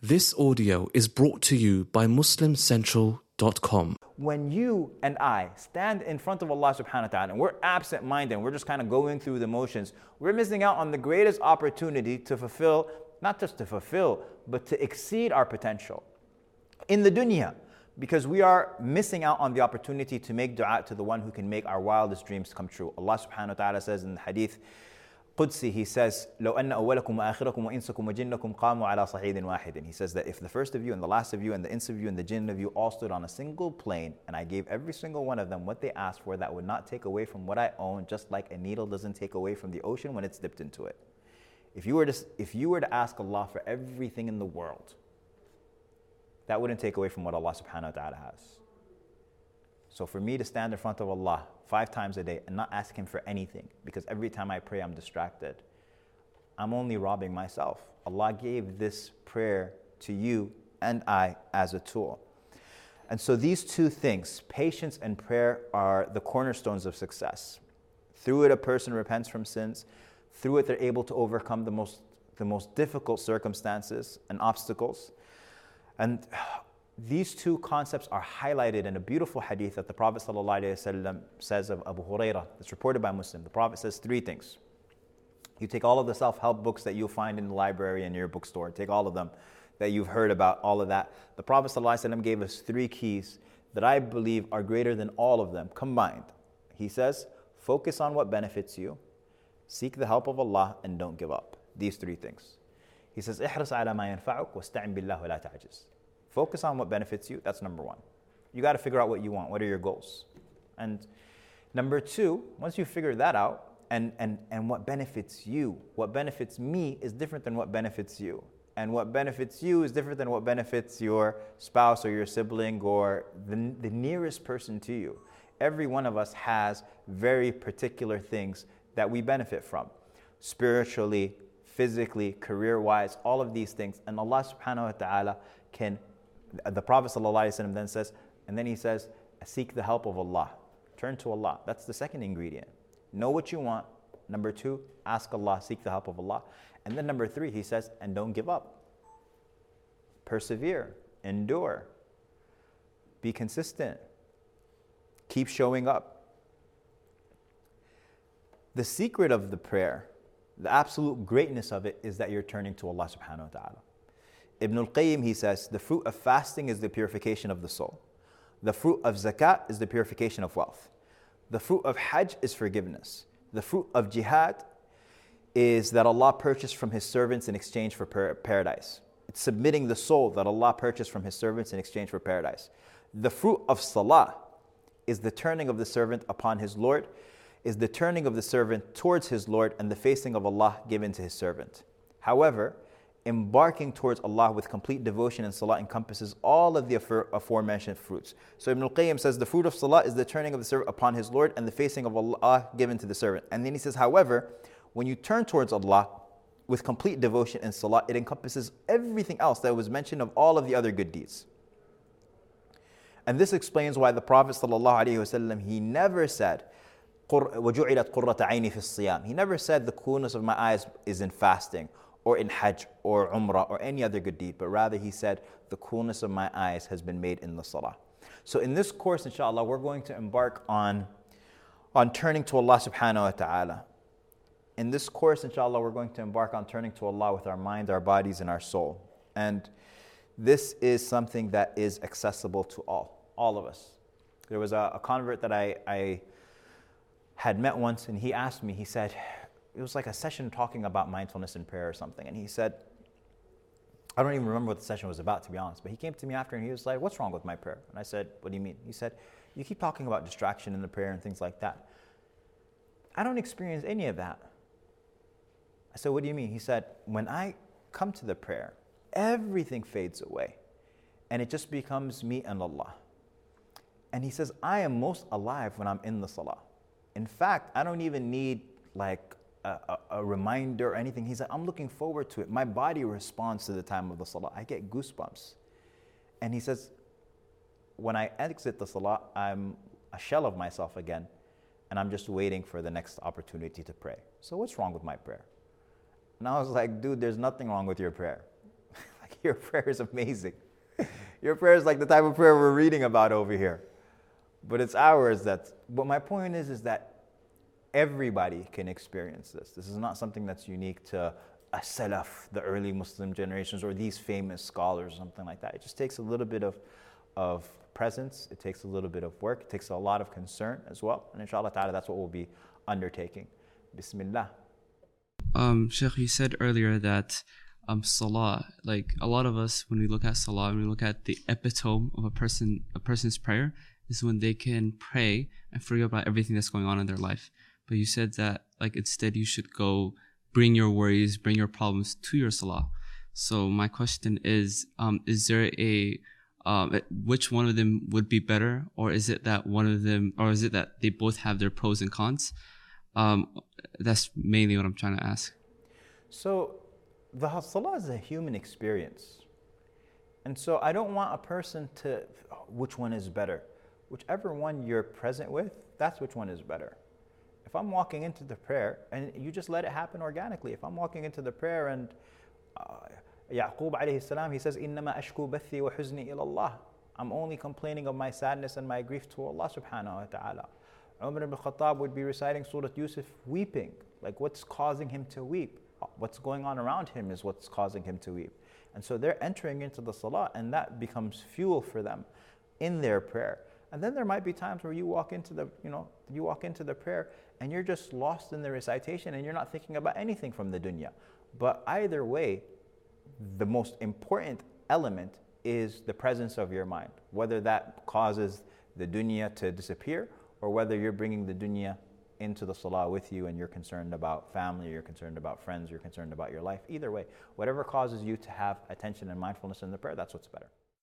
This audio is brought to you by MuslimCentral.com. When you and I stand in front of Allah subhanahu wa ta'ala and we're absent-minded and we're just kind of going through the motions, we're missing out on the greatest opportunity to fulfill, not just to fulfill, but to exceed our potential in the dunya, because we are missing out on the opportunity to make dua to the one who can make our wildest dreams come true. Allah subhanahu wa ta'ala says in the hadith Qudsi, He says, لو أن أولكم وآخركم وإنسكم وجنكم قاموا على صعيد واحد. He says that if the first of you and the last of you and the ins of you and the jinn of you all stood on a single plane and I gave every single one of them what they asked for, that would not take away from what I own, just like a needle doesn't take away from the ocean when it's dipped into it. If you were to ask Allah for everything in the world, that wouldn't take away from what Allah subhanahu wa ta'ala has. So for me to stand in front of Allah 5 times a day and not ask Him for anything, because every time I pray I'm distracted, I'm only robbing myself. Allah gave this prayer to you and I as a tool. And so these two things, patience and prayer, are the cornerstones of success. Through it a person repents from sins. Through it they're able to overcome the most difficult circumstances and obstacles. And these two concepts are highlighted in a beautiful hadith that the Prophet ﷺ says of Abu Hurairah. It's reported by Muslim. The Prophet says 3 things. You take all of the self-help books that you'll find in the library and your bookstore. Take all of them that you've heard about, all of that. The Prophet ﷺ gave us 3 keys that I believe are greater than all of them combined. He says, focus on what benefits you, seek the help of Allah, and don't give up. These 3 things. He says, احرص على ما ينفعك واستعن بالله ولا تعجز. Focus on what benefits you. That's number 1. You got to figure out what you want. What are your goals? And number 2, once you figure that out, and what benefits you, what benefits me is different than what benefits you. And what benefits you is different than what benefits your spouse or your sibling or the nearest person to you. Every one of us has very particular things that we benefit from. Spiritually, physically, career-wise, all of these things. And Allah subhanahu wa ta'ala can... The Prophet ﷺ then says, and then he says, seek the help of Allah. Turn to Allah. That's the second ingredient. Know what you want. Number 2, ask Allah, seek the help of Allah. And then number 3, he says, and don't give up. Persevere, endure, be consistent, keep showing up. The secret of the prayer, the absolute greatness of it, is that you're turning to Allah subhanahu wa ta'ala. Ibn al-Qayyim, he says, the fruit of fasting is the purification of the soul. The fruit of zakat is the purification of wealth. The fruit of hajj is forgiveness. The fruit of jihad is that Allah purchased from His servants in exchange for paradise. It's submitting the soul that Allah purchased from His servants in exchange for paradise. The fruit of salah is the turning of the servant upon his Lord, is the turning of the servant towards his Lord and the facing of Allah given to His servant. However, embarking towards Allah with complete devotion and salah encompasses all of the aforementioned fruits. So Ibn al-Qayyim says the fruit of salah is the turning of the servant upon his Lord and the facing of Allah given to the servant. And then he says, however, when you turn towards Allah with complete devotion and salah, it encompasses everything else that was mentioned of all of the other good deeds. And this explains why the Prophet ﷺ, he never said, وَجُعِلَتْ قُرَّةَ عَيْنِي فِي الصِّيَامِ. He never said the coolness of my eyes is in fasting, or in hajj, or umrah, or any other good deed, but rather he said, the coolness of my eyes has been made in the salah. So in this course, inshallah, we're going to embark on turning to Allah subhanahu wa ta'ala. In this course, inshallah, we're going to embark on turning to Allah with our mind, our bodies, and our soul. And this is something that is accessible to all of us. There was a convert that I had met once, and he asked me, he said, it was like a session talking about mindfulness and prayer or something. And he said, I don't even remember what the session was about, to be honest. But he came to me after and he was like, what's wrong with my prayer? And I said, what do you mean? He said, you keep talking about distraction in the prayer and things like that. I don't experience any of that. I said, what do you mean? He said, when I come to the prayer, everything fades away. And it just becomes me and Allah. And he says, I am most alive when I'm in the salah. In fact, I don't even need like a reminder or anything. He said, I'm looking forward to it. My body responds to the time of the salah. I get goosebumps. And he says, when I exit the salah, I'm a shell of myself again, and I'm just waiting for the next opportunity to pray. So what's wrong with my prayer? And I was like, dude, there's nothing wrong with your prayer. Like, Your prayer is amazing. Your prayer is like the type of prayer we're reading about over here. But it's ours but my point is that everybody can experience this. This is not something that's unique to a Salaf, the early Muslim generations, or these famous scholars or something like that. It just takes a little bit of presence. It takes a little bit of work. It takes a lot of concern as well. And inshallah ta'ala, that's what we'll be undertaking. Bismillah. Sheikh, you said earlier that salah, like a lot of us, when we look at salah, when we look at the epitome of a person's prayer, is when they can pray and forget about everything that's going on in their life. But you said that like instead you should go bring your worries, bring your problems to your salah. So my question is there which one of them would be better, or is it that they both have their pros and cons? That's mainly what I'm trying to ask. So the salah is a human experience. And so I don't want a person to, which one is better? Whichever one you're present with, that's which one is better. If I'm walking into the prayer, and you just let it happen organically. If I'm walking into the prayer and Yaqub alayhi salam, he says, إِنَّمَا أَشْكُو بَثِّي وَحُزْنِي إِلَى اللَّهِ. I'm only complaining of my sadness and my grief to Allah subhanahu wa ta'ala. Umar ibn Khattab would be reciting Surah Yusuf weeping. Like, what's causing him to weep? What's going on around him is what's causing him to weep. And so they're entering into the salah, and that becomes fuel for them in their prayer. And then there might be times where you walk into the prayer and you're just lost in the recitation and you're not thinking about anything from the dunya. But either way, the most important element is the presence of your mind, whether that causes the dunya to disappear or whether you're bringing the dunya into the salah with you and you're concerned about family, you're concerned about friends, you're concerned about your life. Either way, whatever causes you to have attention and mindfulness in the prayer, that's what's better.